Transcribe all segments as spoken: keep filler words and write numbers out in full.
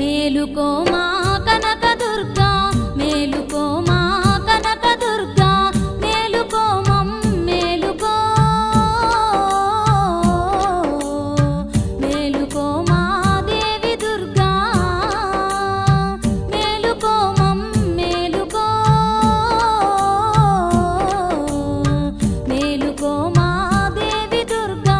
మేలుకో మా కనకదుర్గా మేలుకో మా కనకదుర్గా మేలుకో మమ్ మేలుకో మేలుకో మా దేవి దుర్గా మేలుకో మమ్ మేలుకో మేలుకో మా దేవి దుర్గా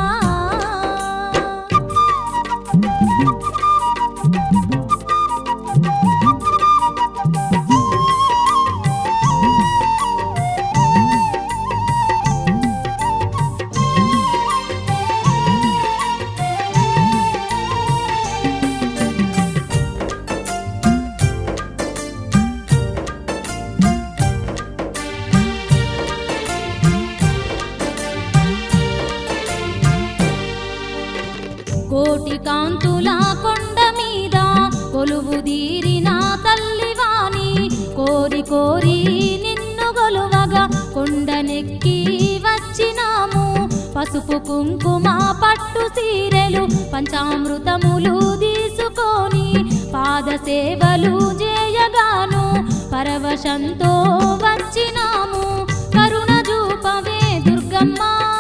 కోటి కాంతుల కొండ మీద కొలువు దీరిన తల్లివాణి కోరి కోరి నిన్ను గొలువగా కొండనెక్కి వచ్చినాము పసుపు కుంకుమ పట్టు సీరెలు పంచామృతములు తీసుకొని పాద సేవలు చేయగాను పరవశంతో వచ్చినాము కరుణ చూపవే దుర్గమ్మ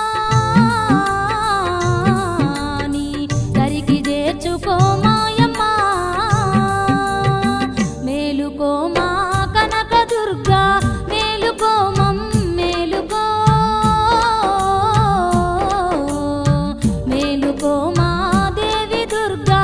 మేలుకో మాయమ్మ మేలుకో మా కనకదుర్గా మేలుకో మమ్ మేలుకో మేలుకో మా దేవి దుర్గా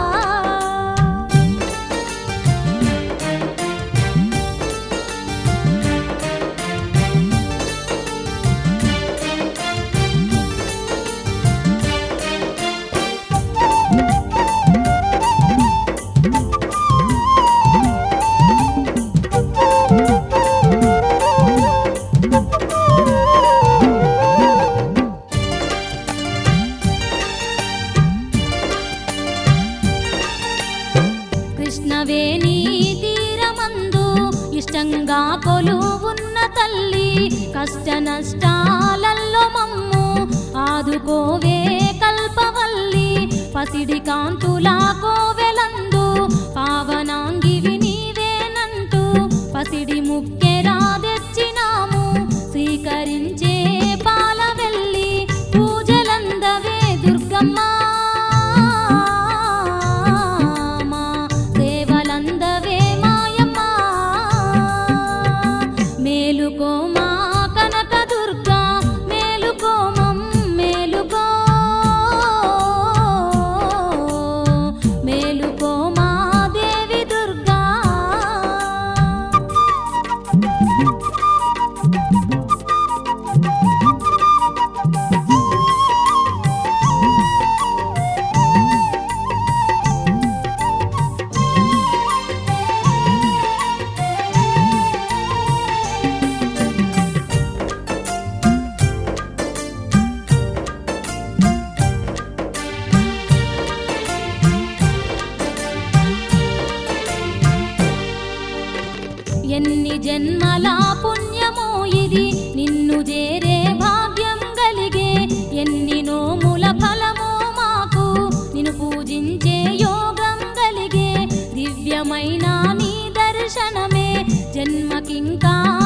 కృష్ణవేణి తీరమందు ఇష్టంగా కొలువున్న తల్లి కష్ట నష్టాలలో మమ్ము ఆదుకోవే కల్పవల్లి పసిడి కాంతుల కోవెలందు పావనాంగివి నీవేనంటూ పసిడి ముక్కెరా తెచ్చినాము స్వీకరించే పాలవెల్లి పూజలందవే దుర్గమ్మ మేలుకో మా కనకదుర్గా మేలుకో మమ్ మేలుకో మేలుకో మా దేవి దుర్గా ఎన్ని జన్మల పుణ్యమో ఇది నిన్ను చేరే భాగ్యం కలిగే ఎన్ని నోముల ఫలమో మాకు నిన్ను పూజించే యోగం కలిగే దివ్యమైన నీ దర్శనమే జన్మకింకా